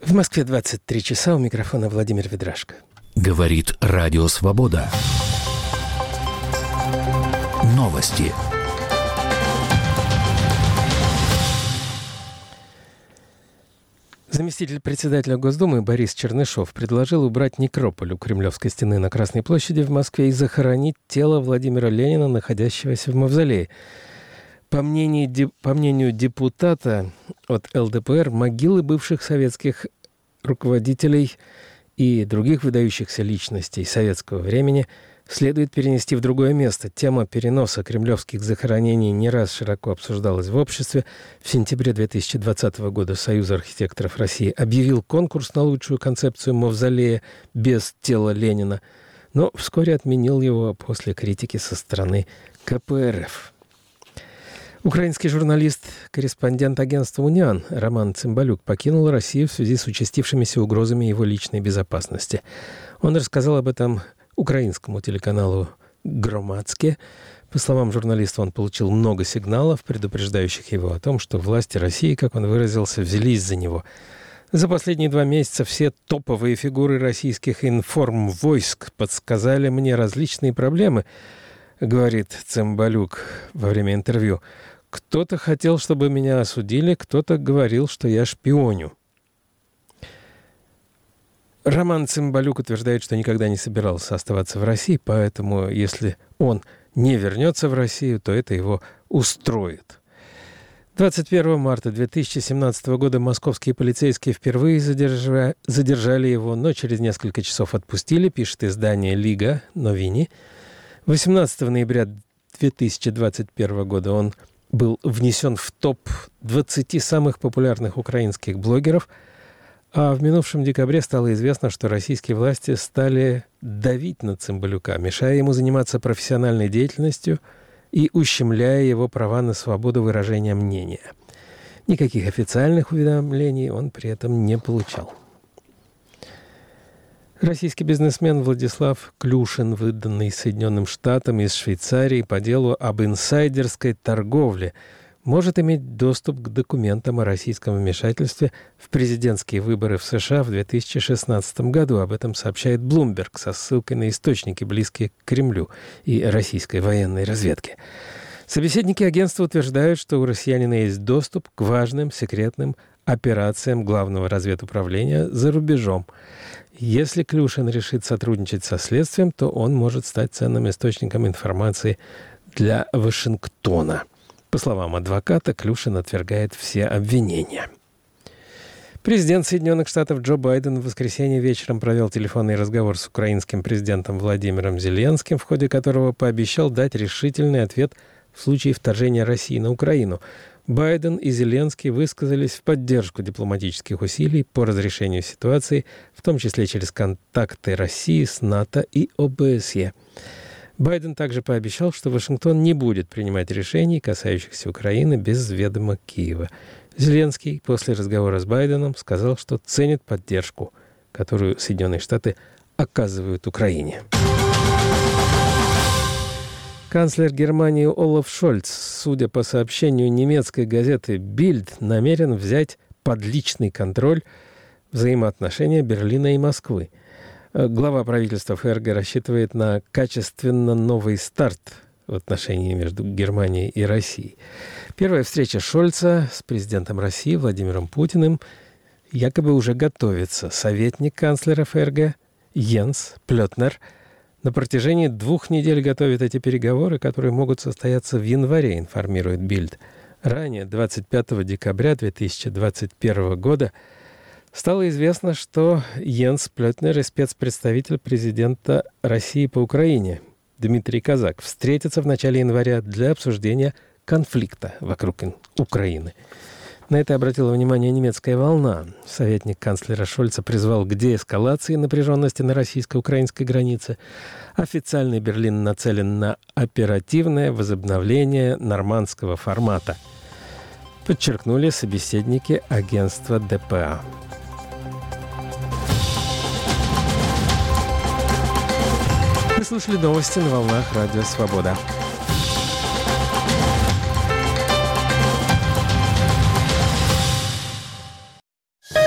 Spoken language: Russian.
В Москве 23 часа, у микрофона Владимир Ведрашко. Говорит Радио Свобода. Новости. Заместитель председателя Госдумы Борис Чернышов предложил убрать некрополь у Кремлевской стены на Красной площади в Москве и захоронить тело Владимира Ленина, находящегося в мавзолее. По мнению депутата от ЛДПР, могилы бывших советских руководителей и других выдающихся личностей советского времени следует перенести в другое место. Тема переноса кремлевских захоронений не раз широко обсуждалась в обществе. В сентябре 2020 года Союз архитекторов России объявил конкурс на лучшую концепцию мавзолея без тела Ленина, но вскоре отменил его после критики со стороны КПРФ. Украинский журналист, корреспондент агентства «Униан» Роман Цымбалюк покинул Россию в связи с участившимися угрозами его личной безопасности. Он рассказал об этом украинскому телеканалу «Громадске». По словам журналиста, он получил много сигналов, предупреждающих его о том, что власти России, как он выразился, взялись за него. За последние 2 месяца все топовые фигуры российских информвойск подсказали мне различные проблемы, говорит Цымбалюк во время интервью. Кто-то хотел, чтобы меня осудили, кто-то говорил, что я шпионю. Роман Цымбалюк утверждает, что никогда не собирался оставаться в России, поэтому если он не вернется в Россию, то это его устроит. 21 марта 2017 года московские полицейские впервые задержали его, но через несколько часов отпустили, пишет издание «Лига Новини». 18 ноября 2021 года он был внесен в топ-20 самых популярных украинских блогеров, а в минувшем декабре стало известно, что российские власти стали давить на Цымбалюка, мешая ему заниматься профессиональной деятельностью и ущемляя его права на свободу выражения мнения. Никаких официальных уведомлений он при этом не получал. Российский бизнесмен Владислав Клюшин, выданный Соединенным Штатам из Швейцарии по делу об инсайдерской торговле, может иметь доступ к документам о российском вмешательстве в президентские выборы в США в 2016 году. Об этом сообщает Bloomberg со ссылкой на источники, близкие к Кремлю и российской военной разведке. Собеседники агентства утверждают, что у россиянина есть доступ к важным секретным операциям Главного разведуправления за рубежом. Если Клюшин решит сотрудничать со следствием, то он может стать ценным источником информации для Вашингтона. По словам адвоката, Клюшин отвергает все обвинения. Президент Соединенных Штатов Джо Байден в воскресенье вечером провел телефонный разговор с украинским президентом Владимиром Зеленским, в ходе которого пообещал дать решительный ответ в случае вторжения России на Украину. Байден и Зеленский высказались в поддержку дипломатических усилий по разрешению ситуации, в том числе через контакты России с НАТО и ОБСЕ. Байден также пообещал, что Вашингтон не будет принимать решений, касающихся Украины, без ведома Киева. Зеленский после разговора с Байденом сказал, что ценит поддержку, которую Соединенные Штаты оказывают Украине. Канцлер Германии Олаф Шольц, судя по сообщению немецкой газеты «Бильд», намерен взять под личный контроль взаимоотношения Берлина и Москвы. Глава правительства ФРГ рассчитывает на качественно новый старт в отношении между Германией и Россией. Первая встреча Шольца с президентом России Владимиром Путиным якобы уже готовится. Советник канцлера ФРГ Йенс Плётнер на протяжении 2 недель готовит эти переговоры, которые могут состояться в январе, информирует Бильд. Ранее, 25 декабря 2021 года, стало известно, что Йенс Плётнер и спецпредставитель президента России по Украине Дмитрий Казак встретятся в начале января для обсуждения конфликта вокруг Украины. На это обратила внимание немецкая «Волна». Советник канцлера Шольца призвал к деэскалации напряженности на российско-украинской границе. Официальный Берлин нацелен на оперативное возобновление нормандского формата, подчеркнули собеседники агентства ДПА. Вы слушали новости на волнах Радио Свобода.